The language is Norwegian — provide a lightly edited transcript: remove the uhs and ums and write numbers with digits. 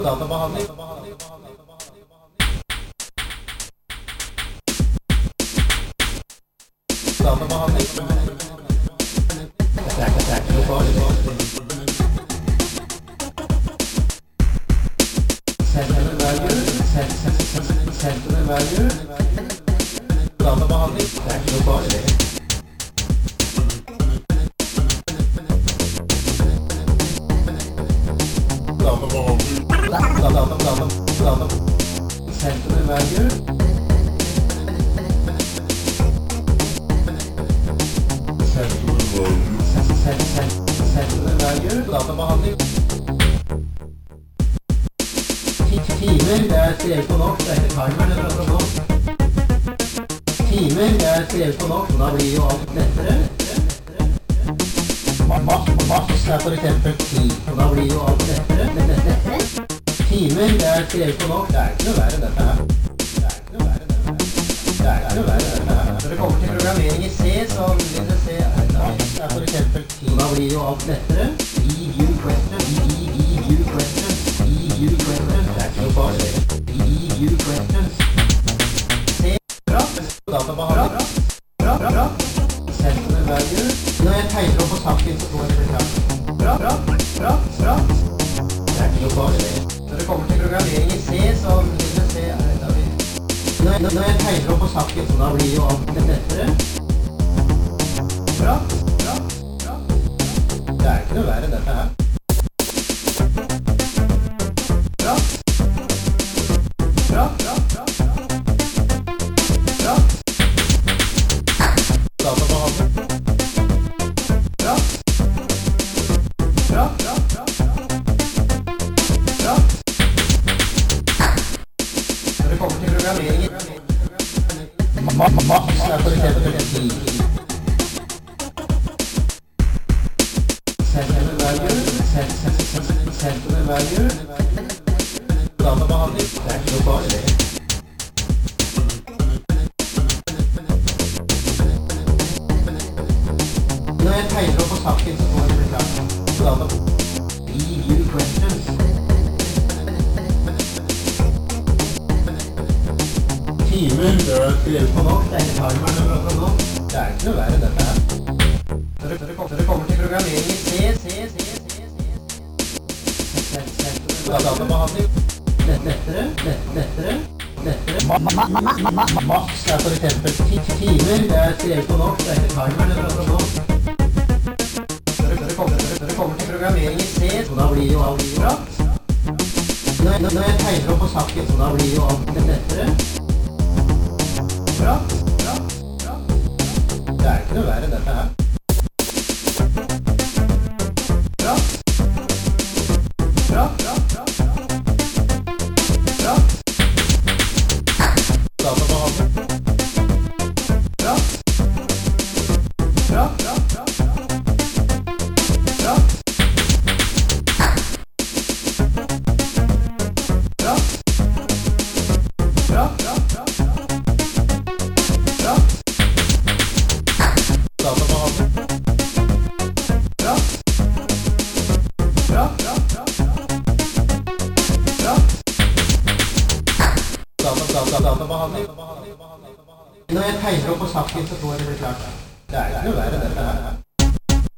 Databehandling. Databehandling. Det er ikke noe farlig. Sentiment value. Sentiment value. Databehandling. Det er ikke noe farlig. Sentiment value. Sentiment value. Databehandling. Timer, det er skrevet på norsk, det er ikke timer, det er på norsk. Timer, det er skrevet på norsk, da blir jo alt lettere. Max er for eksempel 10, og da blir jo alt lettere. Timer, det er skrevet på norsk, det er ikke noe verre dette her. Det er ikke noe verre dette her. Når det kommer til programmering i C, så vil det se at det er for eksempel 10, og da blir jo alt lettere. E-view question, E-view question, E-view question, det er ikke noe farlig. E-view questions. C, bra, databehandling. Bra. Sentiment value. Når jeg tegner opp på saken, så får jeg det klart. Bra. Det er ikke noe farlig. Når det kommer til programmering i C, så vil det se at når jeg tegner opp på saken, så da blir jo alt lettere. Bra. Det er ikke noe verre dette her. Bra. Databehandling. Bra. Når det kommer til programmering Max er for eksempel 10. Sentiment value. Databehandling. Det er ikke noe farlig. Når jeg tegner opp på saken, så får jeg det klart. E-view questions. Timer, det er skrevet på norsk, det er ikke timeren det prater om nå. Det er ikke noe verre dette her. Når det kommer til programmering i C. Databehandling. Lettere. Max er for eksempel 10 timer, det er skrevet på norsk, det er ikke timeren det prater om nå. Når det kommer til programmering i C, så da blir jo alt bra. Når jeg tegner opp på saken, så da blir jo alt lettere. Bra. Det er ikke noe verre dette her. Bra. Databehandling. Bra. Databehandling. Når jeg tegner opp på saken, så får jeg det klart. Det er ikke noe verre dette her.